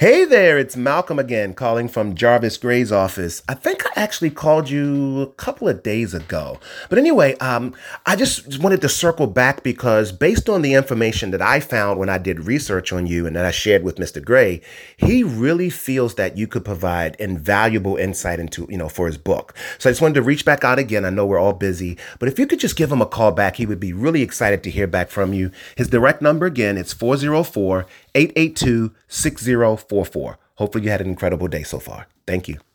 Hey there, it's Malcolm again, calling from Jarvis Gray's office. I think I actually called you a couple of days ago. But anyway, I just wanted to circle back because based on the information that I found when I did research on you and that I shared with Mr. Gray, he really feels that you could provide invaluable insight into, for his book. So I just wanted to reach back out again. I know we're all busy, but if you could just give him a call back, he would be really excited to hear back from you. His direct number again, it's 404 882 6044. Hopefully you had an incredible day so far. Thank you.